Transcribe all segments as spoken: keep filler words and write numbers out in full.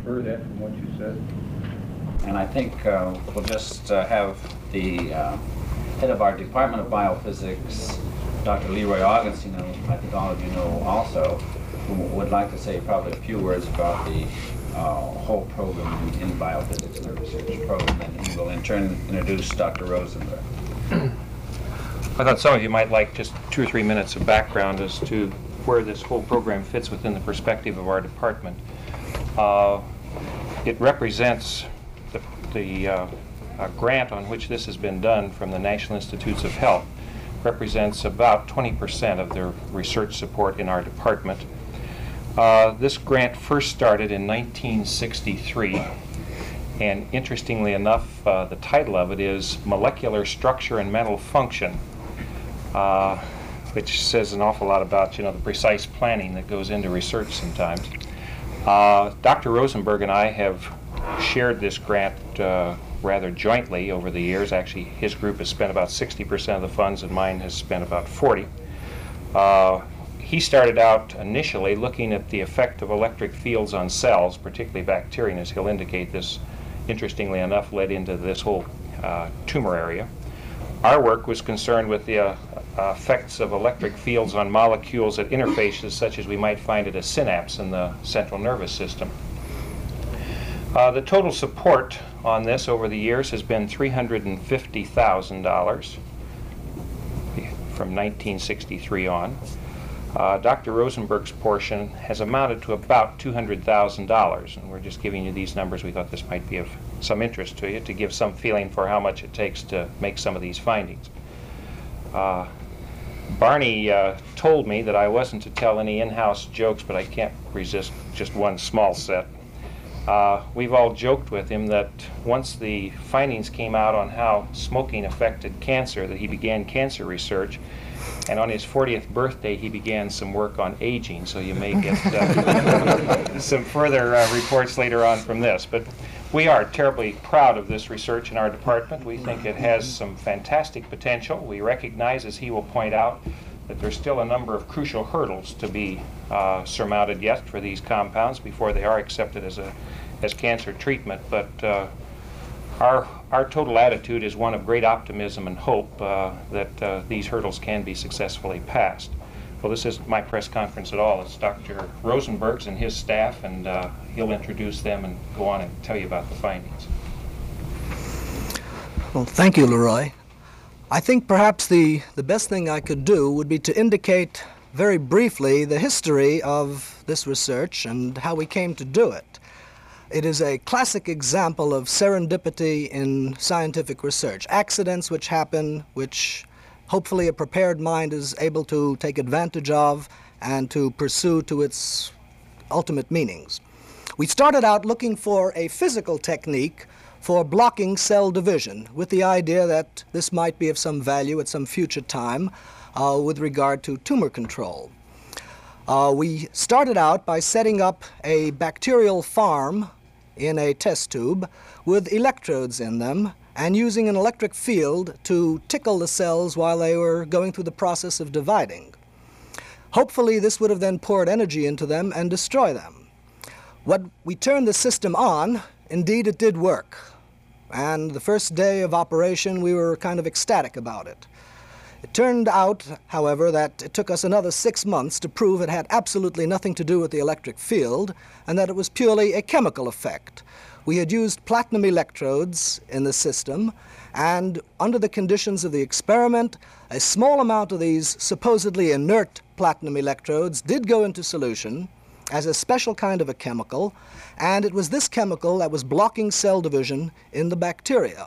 infer that from what you said? And I think uh, we'll just uh, have the uh, head of our Department of Biophysics, Doctor Leroy Augustine, who I think all of you know also, who would like to say probably a few words about the uh, whole program in, in biophysics and the research program, and he will in turn introduce Doctor Rosenberg. I thought some of you might like just two or three minutes of background as to where this whole program fits within the perspective of our department. Uh, it represents the, the uh, uh, grant on which this has been done from the National Institutes of Health represents about twenty percent of their research support in our department. Uh, this grant first started in nineteen sixty-three, and interestingly enough, uh, the title of it is Molecular Structure and Mental Function, uh, which says an awful lot about, you know, the precise planning that goes into research sometimes. Uh, Doctor Rosenberg and I have shared this grant uh, rather jointly over the years. Actually, his group has spent about sixty percent of the funds and mine has spent about forty. Uh, he started out initially looking at the effect of electric fields on cells, particularly bacteria, and as he'll indicate, this, interestingly enough, led into this whole uh, tumor area. Our work was concerned with the uh, uh, effects of electric fields on molecules at interfaces such as we might find at a synapse in the central nervous system. Uh, the total support on this over the years has been three hundred fifty thousand dollars from nineteen sixty-three on. Uh, Doctor Rosenberg's portion has amounted to about two hundred thousand dollars, and we're just giving you these numbers. We thought this might be of some interest to you to give some feeling for how much it takes to make some of these findings. Uh, Barney uh, told me that I wasn't to tell any in-house jokes, but I can't resist just one small set. Uh, we've all joked with him that once the findings came out on how smoking affected cancer, that he began cancer research, and on his fortieth birthday he began some work on aging, so you may get uh, some further uh, reports later on from this. But we are terribly proud of this research in our department. We think it has some fantastic potential. We recognize, as he will point out, that there's still a number of crucial hurdles to be uh, surmounted yet for these compounds before they are accepted as a as cancer treatment. But uh, our our total attitude is one of great optimism and hope uh, that uh, these hurdles can be successfully passed. Well, this isn't my press conference at all. It's Doctor Rosenberg's and his staff, and uh, he'll introduce them and go on and tell you about the findings. Well, thank you, Leroy. I think perhaps the, the best thing I could do would be to indicate very briefly the history of this research and how we came to do it. It is a classic example of serendipity in scientific research, accidents which happen, which hopefully a prepared mind is able to take advantage of and to pursue to its ultimate meanings. We started out looking for a physical technique for blocking cell division, with the idea that this might be of some value at some future time uh, with regard to tumor control. Uh, we started out by setting up a bacterial farm in a test tube with electrodes in them and using an electric field to tickle the cells while they were going through the process of dividing. Hopefully this would have then poured energy into them and destroy them. When we turned the system on, indeed it did work. And the first day of operation we were kind of ecstatic about it. It turned out, however, that it took us another six months to prove it had absolutely nothing to do with the electric field and that it was purely a chemical effect. We had used platinum electrodes in the system, and under the conditions of the experiment, a small amount of these supposedly inert platinum electrodes did go into solution as a special kind of a chemical, and it was this chemical that was blocking cell division in the bacteria.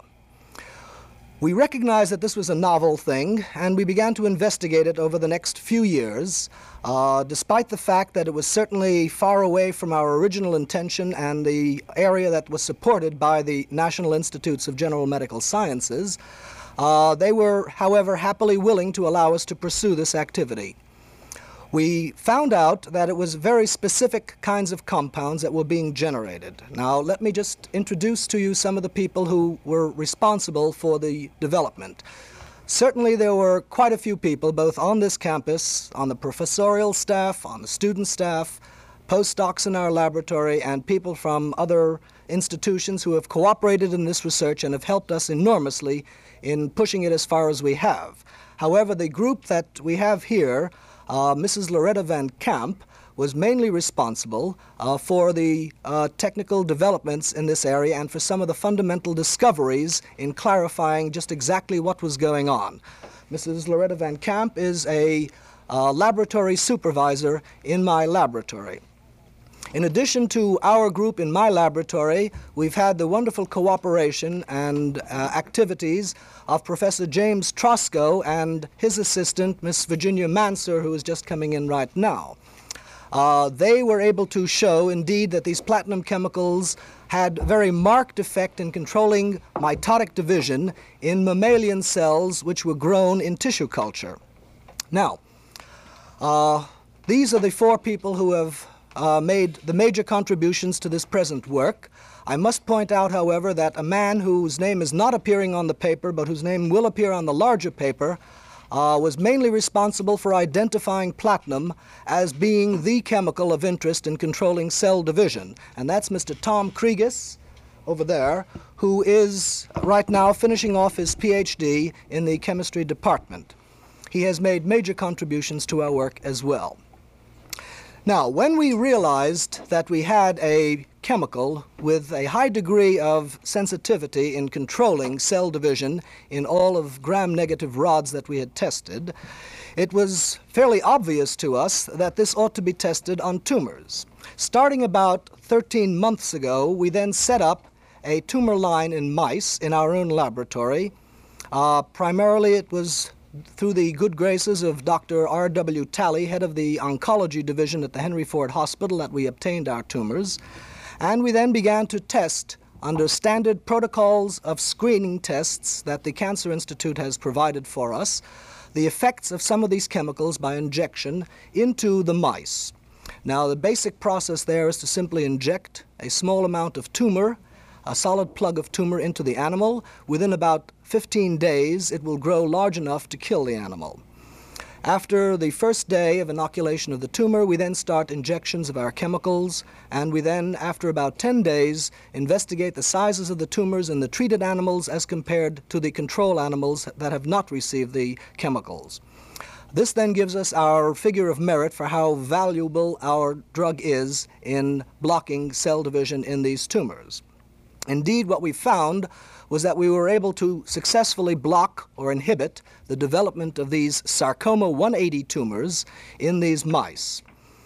We recognized that this was a novel thing, and we began to investigate it over the next few years, uh, despite the fact that it was certainly far away from our original intention and the area that was supported by the National Institutes of General Medical Sciences. Uh, they were, however, happily willing to allow us to pursue this activity. We found out that it was very specific kinds of compounds that were being generated. Now, let me just introduce to you some of the people who were responsible for the development. Certainly there were quite a few people, both on this campus, on the professorial staff, on the student staff, postdocs in our laboratory, and people from other institutions who have cooperated in this research and have helped us enormously in pushing it as far as we have. However, the group that we have here, uh, Missus Loretta Van Camp, was mainly responsible uh, for the uh, technical developments in this area and for some of the fundamental discoveries in clarifying just exactly what was going on. Missus Loretta Van Camp is a uh, laboratory supervisor in my laboratory. In addition to our group in my laboratory, we've had the wonderful cooperation and uh, activities of Professor James Trosco and his assistant, Miss Virginia Manser, who is just coming in right now. Uh, they were able to show, indeed, that these platinum chemicals had very marked effect in controlling mitotic division in mammalian cells which were grown in tissue culture. Now, uh, these are the four people who have Uh, made the major contributions to this present work. I must point out, however, that a man whose name is not appearing on the paper, but whose name will appear on the larger paper, uh, was mainly responsible for identifying platinum as being the chemical of interest in controlling cell division. And that's Mister Tom Kriegis, over there, who is right now finishing off his PhD in the chemistry department. He has made major contributions to our work as well. Now, when we realized that we had a chemical with a high degree of sensitivity in controlling cell division in all of gram-negative rods that we had tested, it was fairly obvious to us that this ought to be tested on tumors. Starting about thirteen months ago, we then set up a tumor line in mice in our own laboratory. Uh, primarily, it was through the good graces of Doctor R W Talley, head of the oncology division at the Henry Ford Hospital, that we obtained our tumors. And we then began to test under standard protocols of screening tests that the Cancer Institute has provided for us, the effects of some of these chemicals by injection into the mice. Now, the basic process there is to simply inject a small amount of tumor, a solid plug of tumor, into the animal. Within about fifteen days, it will grow large enough to kill the animal. After the first day of inoculation of the tumor, we then start injections of our chemicals, and we then, after about ten days, investigate the sizes of the tumors in the treated animals as compared to the control animals that have not received the chemicals. This then gives us our figure of merit for how valuable our drug is in blocking cell division in these tumors. Indeed, what we found was that we were able to successfully block or inhibit the development of these sarcoma one eighty tumors in these mice.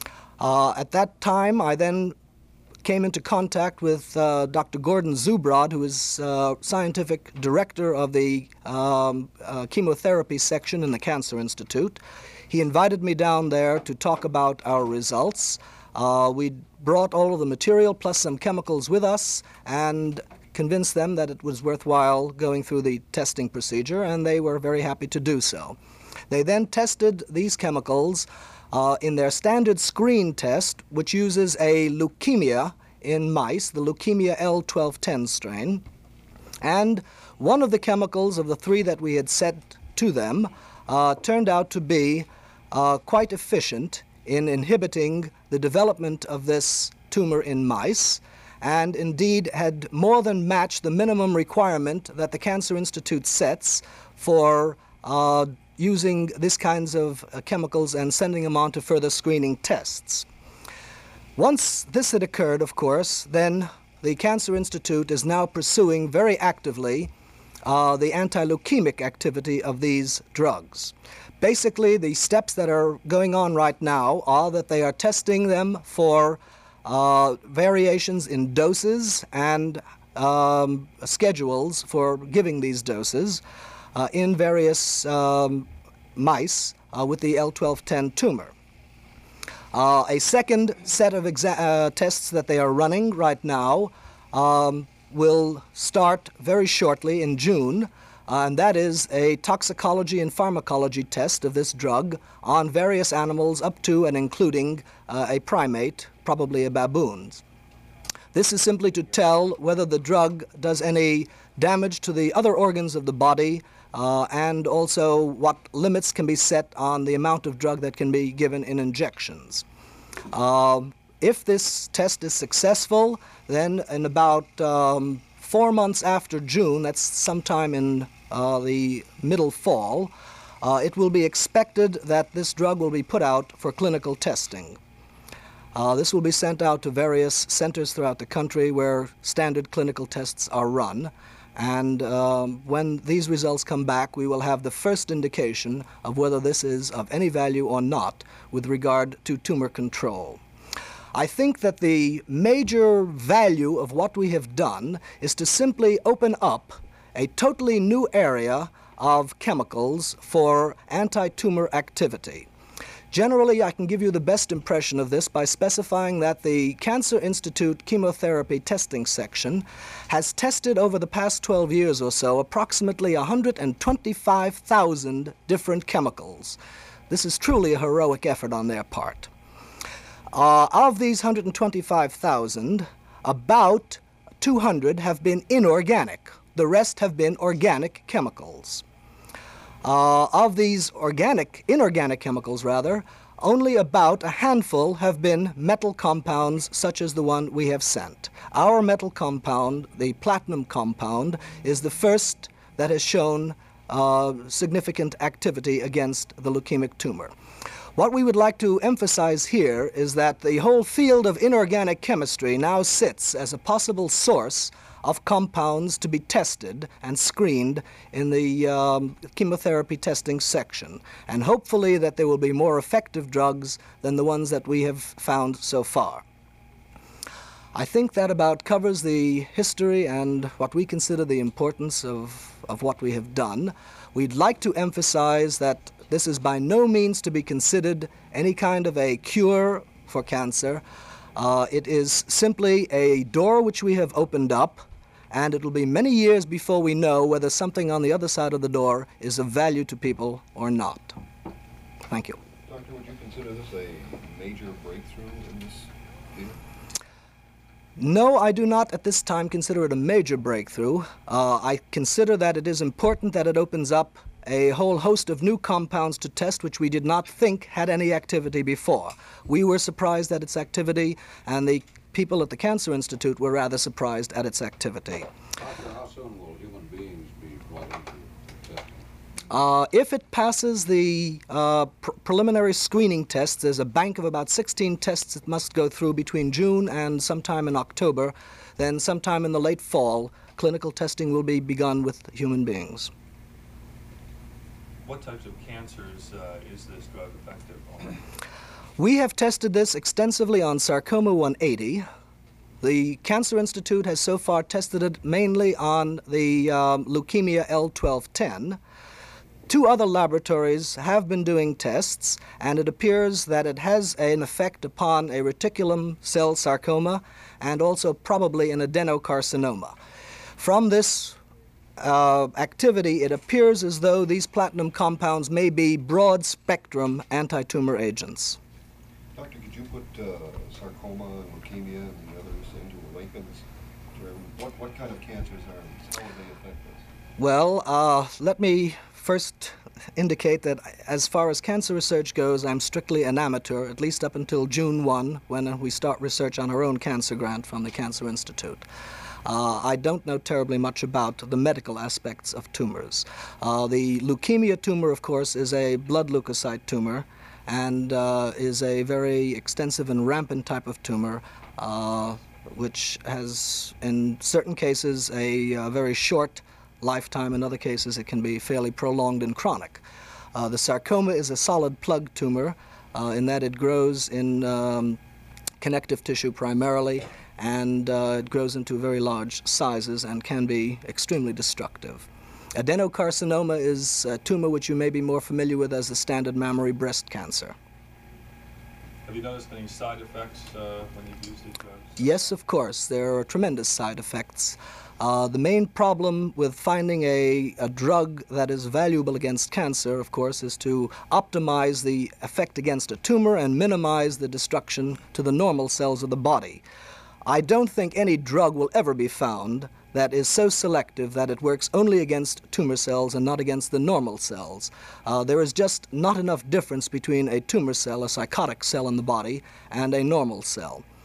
Uh, at that time, I then came into contact with uh, Doctor Gordon Zubrod, who is uh, scientific director of the um, uh, chemotherapy section in the Cancer Institute. He invited me down there to talk about our results. Uh, we brought all of the material plus some chemicals with us and convinced them that it was worthwhile going through the testing procedure, and they were very happy to do so. They then tested these chemicals uh, in their standard screen test, which uses a leukemia in mice, the leukemia L twelve ten strain. And one of the chemicals of the three that we had set to them uh, turned out to be uh, quite efficient in inhibiting the development of this tumor in mice, and indeed had more than matched the minimum requirement that the Cancer Institute sets for uh, using these kinds of uh, chemicals and sending them on to further screening tests. Once this had occurred, of course, then the Cancer Institute is now pursuing very actively uh, the anti-leukemic activity of these drugs. Basically, the steps that are going on right now are that they are testing them for uh, variations in doses and um, schedules for giving these doses uh, in various um, mice uh, with the L twelve ten tumor. Uh, a second set of exa uh, tests that they are running right now um, will start very shortly in June. Uh, and that is a toxicology and pharmacology test of this drug on various animals up to and including uh, a primate, probably a baboon. This is simply to tell whether the drug does any damage to the other organs of the body uh, and also what limits can be set on the amount of drug that can be given in injections. Uh, if this test is successful, then in about um, four months after June, that's sometime in uh, the middle fall, uh, it will be expected that this drug will be put out for clinical testing. Uh, this will be sent out to various centers throughout the country where standard clinical tests are run. And um, when these results come back, we will have the first indication of whether this is of any value or not with regard to tumor control. I think that the major value of what we have done is to simply open up a totally new area of chemicals for anti-tumor activity. Generally, I can give you the best impression of this by specifying that the Cancer Institute Chemotherapy Testing Section has tested over the past twelve years or so approximately one hundred twenty-five thousand different chemicals. This is truly a heroic effort on their part. Uh, of these one hundred twenty-five thousand, about two hundred have been inorganic. The rest have been organic chemicals. Uh, of these organic, inorganic chemicals rather, only about a handful have been metal compounds such as the one we have sent. Our metal compound, the platinum compound, is the first that has shown uh, significant activity against the leukemic tumor. What we would like to emphasize here is that the whole field of inorganic chemistry now sits as a possible source of compounds to be tested and screened in the um, chemotherapy testing section, and hopefully that there will be more effective drugs than the ones that we have found so far. I think that about covers the history and what we consider the importance of, of what we have done. We'd like to emphasize that this is by no means to be considered any kind of a cure for cancer. Uh, it is simply a door which we have opened up, and it will be many years before we know whether something on the other side of the door is of value to people or not. Thank you. Doctor, would you consider this a major breakthrough in this field? No, I do not at this time consider it a major breakthrough. Uh, I consider that it is important that it opens up a whole host of new compounds to test which we did not think had any activity before. We were surprised at its activity, and the people at the Cancer Institute were rather surprised at its activity. Doctor, how soon will human beings be brought into testing? Uh, if it passes the uh, pr preliminary screening tests, there's a bank of about sixteen tests it must go through between June and sometime in October. Then sometime in the late fall, clinical testing will be begun with human beings. What types of cancers uh, is this drug effective on? We have tested this extensively on sarcoma one eighty. The Cancer Institute has so far tested it mainly on the um, leukemia L twelve ten. Two other laboratories have been doing tests, and it appears that it has an effect upon a reticulum cell sarcoma and also probably an adenocarcinoma. From this Uh, activity, it appears as though these platinum compounds may be broad-spectrum anti-tumor agents. Doctor, could you put uh, sarcoma and leukemia and the others into a Lincoln's term? What, what kind of cancers are these? How would they affect us? Well, uh, let me first indicate that as far as cancer research goes, I'm strictly an amateur, at least up until June first, when we start research on our own cancer grant from the Cancer Institute. Uh, I don't know terribly much about the medical aspects of tumors. Uh, the leukemia tumor, of course, is a blood leukocyte tumor and uh, is a very extensive and rampant type of tumor, uh, which has, in certain cases, a, a very short lifetime. In other cases, it can be fairly prolonged and chronic. Uh, the sarcoma is a solid plug tumor uh, in that it grows in um, connective tissue primarily, and uh, it grows into very large sizes and can be extremely destructive. Adenocarcinoma is a tumor which you may be more familiar with as the standard mammary breast cancer. Have you noticed any side effects uh, when you've used these drugs? Yes, of course. There are tremendous side effects. Uh, the main problem with finding a, a drug that is valuable against cancer, of course, is to optimize the effect against a tumor and minimize the destruction to the normal cells of the body. I don't think any drug will ever be found that is so selective that it works only against tumor cells and not against the normal cells. Uh, there is just not enough difference between a tumor cell, a psychotic cell in the body, and a normal cell.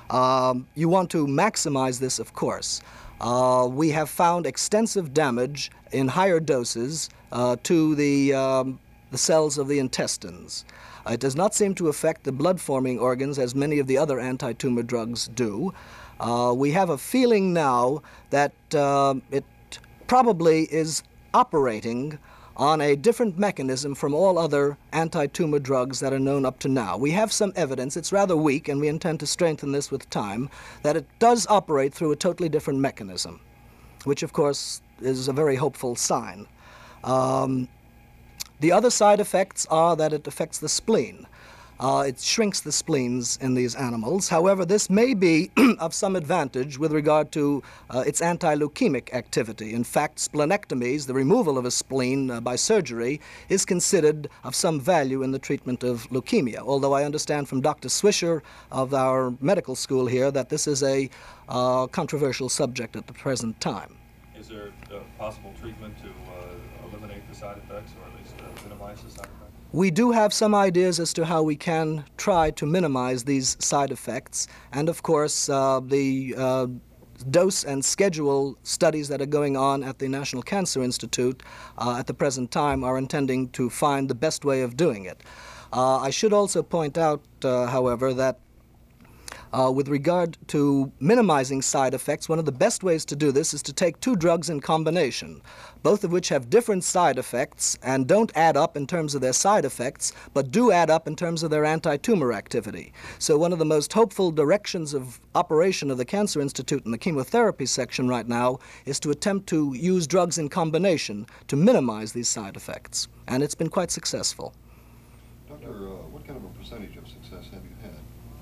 Um, you want to maximize this, of course. Uh, we have found extensive damage in higher doses uh, to the, um, the cells of the intestines. Uh, it does not seem to affect the blood-forming organs as many of the other anti-tumor drugs do. Uh, we have a feeling now that uh, it probably is operating on a different mechanism from all other anti-tumor drugs that are known up to now. We have some evidence, it's rather weak, and we intend to strengthen this with time, that it does operate through a totally different mechanism, which of course is a very hopeful sign. Um, the other side effects are that it affects the spleen. Uh, it shrinks the spleens in these animals. However, this may be of some advantage with regard to uh, its anti-leukemic activity. In fact, splenectomies, the removal of a spleen uh, by surgery, is considered of some value in the treatment of leukemia, although I understand from Doctor Swisher of our medical school here that this is a uh, controversial subject at the present time. Is there a possible treatment to uh, eliminate the side effects, or at least uh, minimize the side effects? We do have some ideas as to how we can try to minimize these side effects, and of course uh, the uh, dose and schedule studies that are going on at the National Cancer Institute uh, at the present time are intending to find the best way of doing it. Uh, I should also point out, uh, however, that Uh, with regard to minimizing side effects, one of the best ways to do this is to take two drugs in combination, both of which have different side effects and don't add up in terms of their side effects, but do add up in terms of their anti-tumor activity. So one of the most hopeful directions of operation of the Cancer Institute in the chemotherapy section right now is to attempt to use drugs in combination to minimize these side effects, and it's been quite successful. Doctor, uh, what kind of a percentage of success have you had?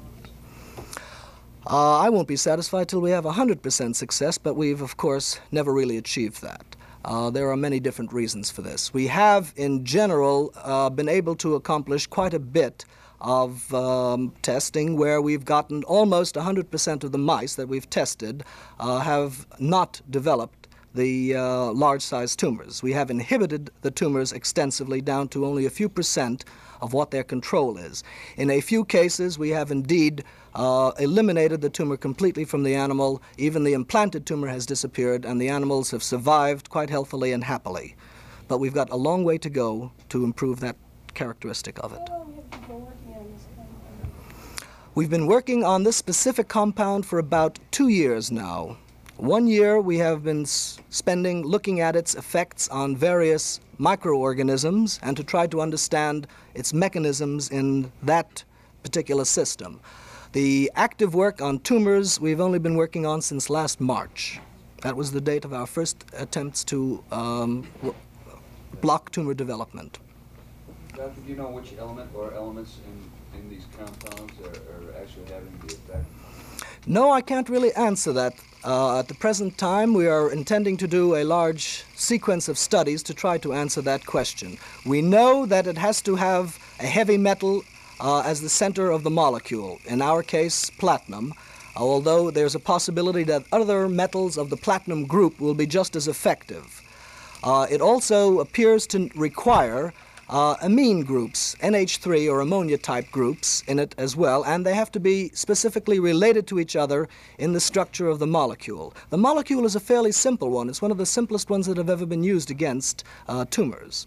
Uh, I won't be satisfied till we have one hundred percent success, but we've, of course, never really achieved that. Uh, there are many different reasons for this. We have, in general, uh, been able to accomplish quite a bit of um, testing where we've gotten almost one hundred percent of the mice that we've tested uh, have not developed the uh, large-sized tumors. We have inhibited the tumors extensively down to only a few percent of what their control is. In a few cases, we have indeed uh, eliminated the tumor completely from the animal. Even the implanted tumor has disappeared, and the animals have survived quite healthily and happily. But we've got a long way to go to improve that characteristic of it. We've been working on this specific compound for about two years now. One year we have been s spending looking at its effects on various microorganisms and to try to understand its mechanisms in that particular system. The active work on tumors we've only been working on since last March. That was the date of our first attempts to um, block tumor development. Doctor, do you know which element or elements in, in these compounds are, are actually having the effect? No, I can't really answer that. Uh, at the present time, we are intending to do a large sequence of studies to try to answer that question. We know that it has to have a heavy metal uh, as the center of the molecule, in our case, platinum, although there's a possibility that other metals of the platinum group will be just as effective. Uh, it also appears to require Uh, amine groups, N H three or ammonia-type groups in it as well, and they have to be specifically related to each other in the structure of the molecule. The molecule is a fairly simple one. It's one of the simplest ones that have ever been used against uh, tumors.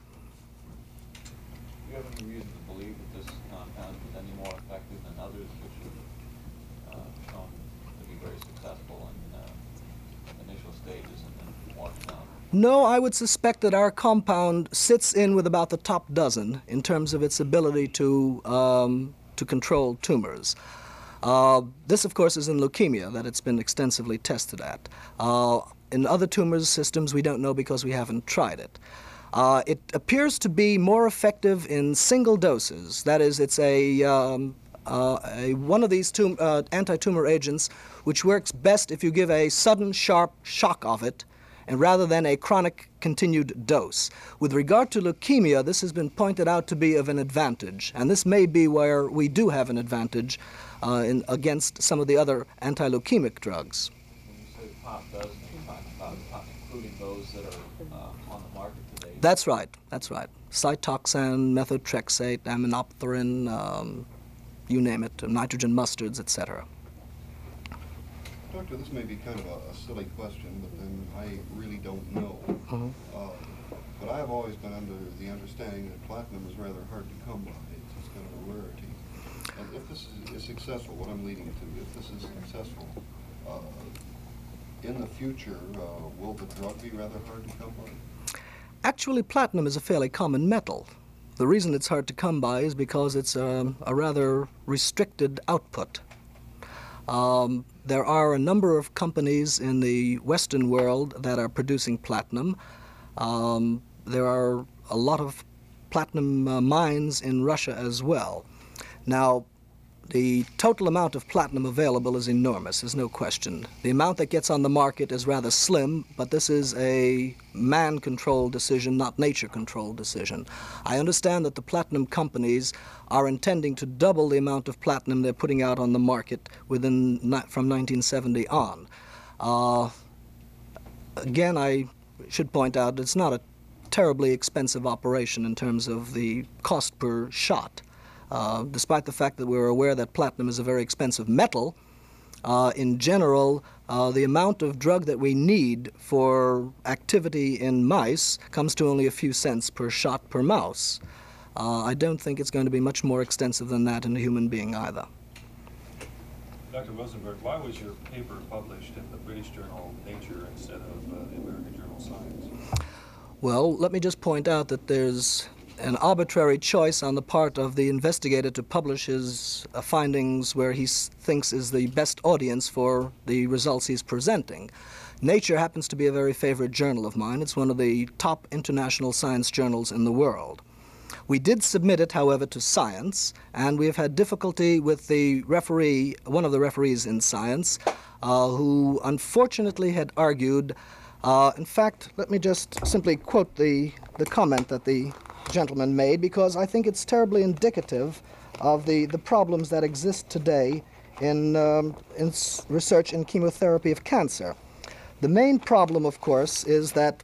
Do you have any reason to believe that this compound is any more effective than others which have uh, shown to be very successful in uh, initial stages and then washed down? No, I would suspect that our compound sits in with about the top dozen in terms of its ability to, um, to control tumors. Uh, this, of course, is in leukemia that it's been extensively tested at. Uh, in other tumor systems, we don't know because we haven't tried it. Uh, it appears to be more effective in single doses. That is, it's a, um, uh, a one of these tum uh, anti-tumor agents which works best if you give a sudden, sharp shock of it, and rather than a chronic continued dose. With regard to leukemia, this has been pointed out to be of an advantage, and this may be where we do have an advantage uh, in, against some of the other anti-leukemic drugs. When you say top dozen, you're talking about top, including those that are uh, on the market today? That's right, that's right. Cytoxan, methotrexate, aminopterin, um, you name it, nitrogen mustards, et cetera. Doctor, this may be kind of a, a silly question, but then I really don't know. Mhm. Uh, but I have always been under the understanding that platinum is rather hard to come by. It's, it's kind of a rarity. And if this is, is successful, what I'm leading to, if this is successful, uh, in the future, uh, will the drug be rather hard to come by? Actually, platinum is a fairly common metal. The reason it's hard to come by is because it's a, a rather restricted output. Um, there are a number of companies in the Western world that are producing platinum. Um, there are a lot of platinum uh, mines in Russia as well. Now, the total amount of platinum available is enormous, there's no question. The amount that gets on the market is rather slim, but this is a man-controlled decision, not nature-controlled decision. I understand that the platinum companies are intending to double the amount of platinum they're putting out on the market within from nineteen seventy on. Uh, again, I should point out it's not a terribly expensive operation in terms of the cost per shot. Uh, despite the fact that we're aware that platinum is a very expensive metal, uh, in general, uh, the amount of drug that we need for activity in mice comes to only a few cents per shot per mouse. Uh, I don't think it's going to be much more extensive than that in a human being either. Doctor Rosenberg, why was your paper published in the British journal Nature instead of uh, the American journal Science? Well, let me just point out that there's an arbitrary choice on the part of the investigator to publish his uh, findings where he s thinks is the best audience for the results he's presenting. Nature happens to be a very favorite journal of mine. It's one of the top international science journals in the world. We did submit it, however, to Science, and we have had difficulty with the referee, one of the referees in Science, uh, who unfortunately had argued. Uh, in fact, let me just simply quote the, the comment that the gentleman made, because I think it's terribly indicative of the, the problems that exist today in, um, in s research in chemotherapy of cancer. The main problem, of course, is that,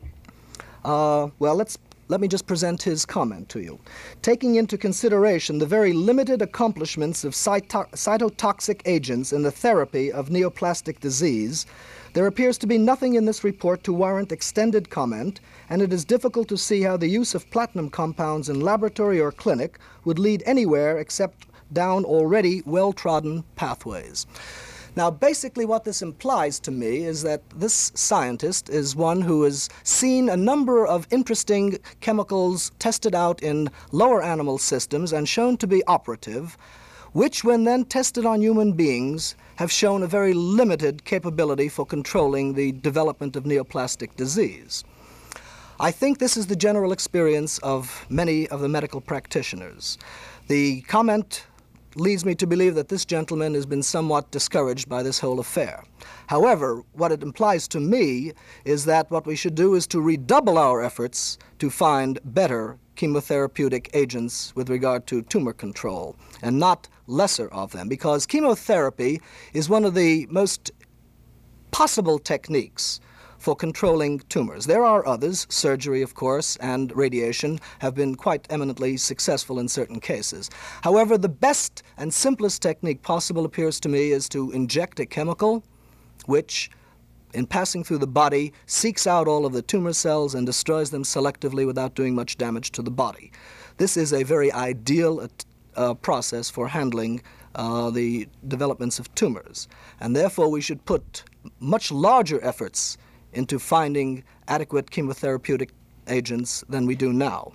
uh, well, let's, let me just present his comment to you. Taking into consideration the very limited accomplishments of cyto cytotoxic agents in the therapy of neoplastic disease, there appears to be nothing in this report to warrant extended comment, and it is difficult to see how the use of platinum compounds in laboratory or clinic would lead anywhere except down already well-trodden pathways. Now, basically what this implies to me is that this scientist is one who has seen a number of interesting chemicals tested out in lower animal systems and shown to be operative, which, when then tested on human beings, have shown a very limited capability for controlling the development of neoplastic disease. I think this is the general experience of many of the medical practitioners. The comment leads me to believe that this gentleman has been somewhat discouraged by this whole affair. However, what it implies to me is that what we should do is to redouble our efforts to find better chemotherapeutic agents with regard to tumor control, and not lesser of them, because chemotherapy is one of the most possible techniques for controlling tumors. There are others. Surgery, of course, and radiation have been quite eminently successful in certain cases. However, the best and simplest technique possible appears to me is to inject a chemical which, in passing through the body, seeks out all of the tumor cells and destroys them selectively without doing much damage to the body. This is a very ideal uh, process for handling uh, the developments of tumors, and therefore we should put much larger efforts into finding adequate chemotherapeutic agents than we do now.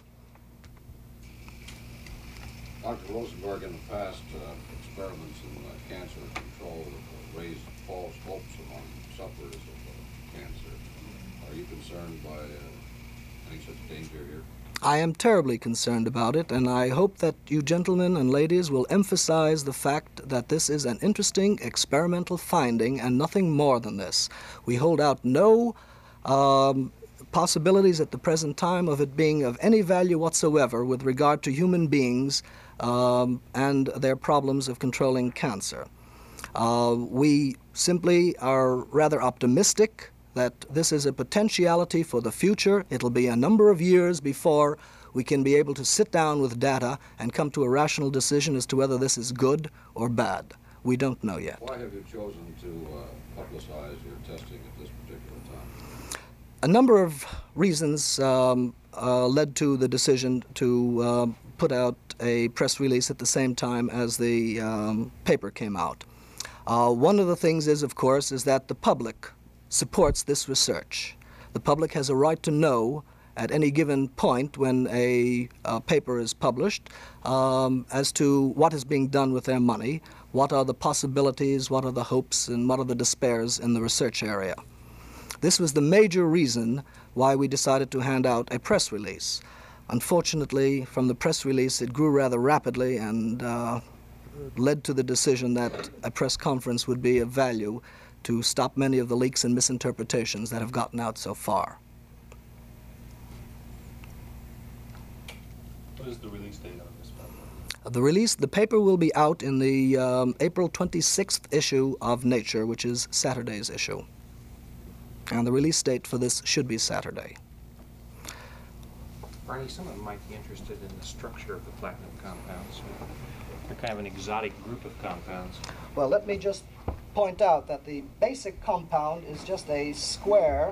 Doctor Rosenberg, in the past, uh, experiments in uh, cancer control have raised false hopes among sufferers of uh, cancer. Are you concerned by uh, any such danger here? I am terribly concerned about it, and I hope that you gentlemen and ladies will emphasize the fact that this is an interesting experimental finding and nothing more than this. We hold out no um, possibilities at the present time of it being of any value whatsoever with regard to human beings um, and their problems of controlling cancer. Uh, we simply are rather optimistic that this is a potentiality for the future. It'll be a number of years before we can be able to sit down with data and come to a rational decision as to whether this is good or bad. we don't know yet. Why have you chosen to uh, publicize your testing at this particular time? A number of reasons um, uh, led to the decision to uh, put out a press release at the same time as the um, paper came out. Uh, one of the things is, of course, is that the public supports this research. The public has a right to know at any given point when a uh, paper is published um, as to what is being done with their money, what are the possibilities, what are the hopes, and what are the despairs in the research area. This was the major reason why we decided to hand out a press release. Unfortunately, from the press release, it grew rather rapidly and uh, led to the decision that a press conference would be of value to stop many of the leaks and misinterpretations that have gotten out so far. What is the release date on this paper? The release, the paper will be out in the um, April twenty-sixth issue of Nature, which is Saturday's issue. And the release date for this should be Saturday. Barney, some of them might be interested in the structure of the platinum compounds. They're kind of an exotic group of compounds. Well, let me just point out that the basic compound is just a square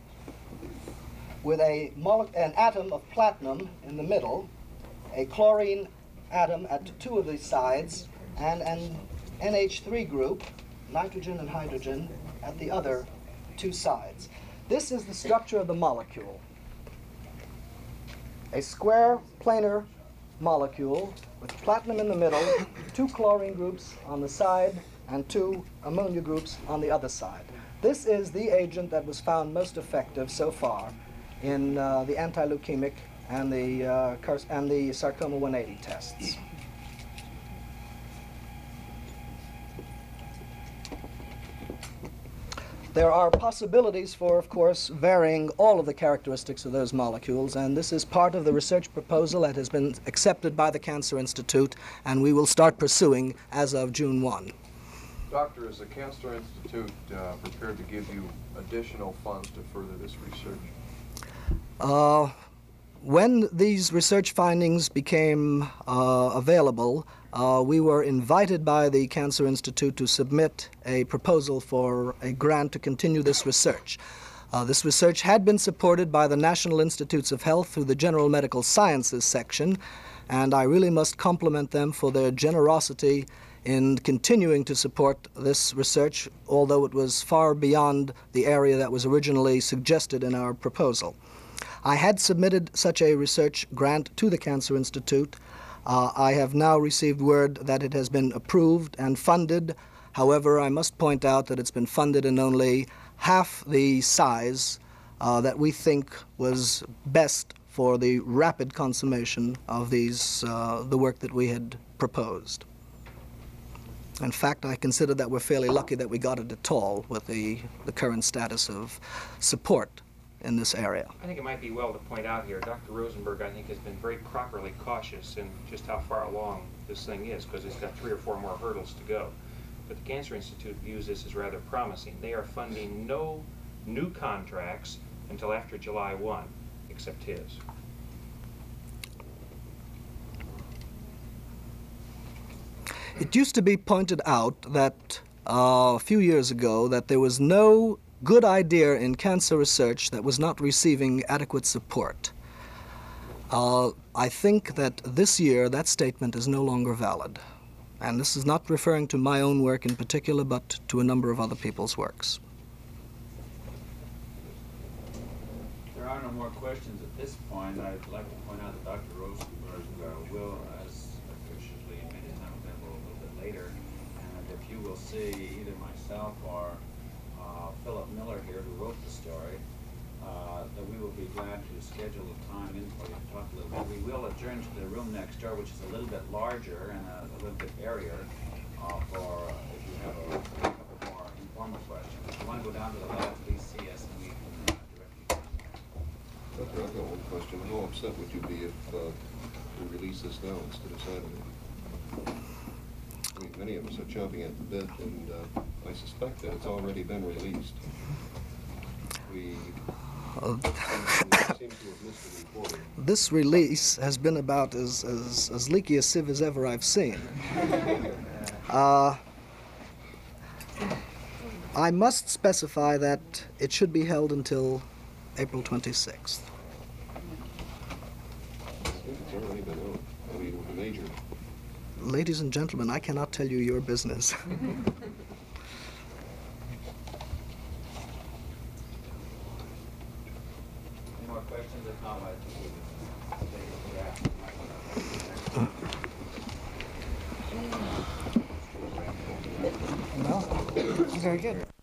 with a mole- an atom of platinum in the middle, a chlorine atom at two of the sides, and an N H three group, nitrogen and hydrogen, at the other two sides. This is the structure of the molecule. A square planar molecule with platinum in the middle, two chlorine groups on the side, and two ammonia groups on the other side. This is the agent that was found most effective so far in uh, the anti-leukemic and the, uh, car- and the sarcoma one eighty tests. There are possibilities for, of course, varying all of the characteristics of those molecules, and this is part of the research proposal that has been accepted by the Cancer Institute, and we will start pursuing as of June first. Doctor, is the Cancer Institute uh, prepared to give you additional funds to further this research? Uh, when these research findings became uh, available, uh, we were invited by the Cancer Institute to submit a proposal for a grant to continue this research. Uh, this research had been supported by the National Institutes of Health through the General Medical Sciences section, and I really must compliment them for their generosity in continuing to support this research, although it was far beyond the area that was originally suggested in our proposal. I had submitted such a research grant to the Cancer Institute. Uh, I have now received word that it has been approved and funded. However, I must point out that it's been funded in only half the size uh, that we think was best for the rapid consummation of these, uh, the work that we had proposed. In fact, I consider that we're fairly lucky that we got it at all with the, the current status of support in this area. I think it might be well to point out here, Doctor Rosenberg, I think, has been very properly cautious in just how far along this thing is, because it's got three or four more hurdles to go. But the Cancer Institute views this as rather promising. They are funding no new contracts until after July first, except his. It used to be pointed out that uh, a few years ago that there was no good idea in cancer research that was not receiving adequate support. Uh, I think that this year that statement is no longer valid. And this is not referring to my own work in particular, but to a number of other people's works. There are no more questions at this point. I'd like to point out that Doctor Rosenberg uh, will, as officially made his own available a little bit later, and if you will see either myself or uh, Philip Miller here, who wrote the story, uh, that we will be glad to schedule a time in for you to talk a little bit. We will adjourn to the room next door, which is a little bit larger and a, a little bit airier uh, for uh, if you have a, a couple more informal questions. If you want to go down to the lab, please see us and we can uh, direct you down there. Doctor, I've got one question. How upset would you be if uh, we release this now instead of Saturday? I mean, many of us are chomping at the bit, and uh, I suspect that it's already been released. We Uh, seem to have missed the reporting. This release has been about as, as, as leaky a sieve as ever I've seen. Uh, I must specify that it should be held until April twenty-sixth. It's already been out. I mean, major. Ladies and gentlemen, I cannot tell you your business. Any more questions? If not, I think we can take a draft. Well, very good.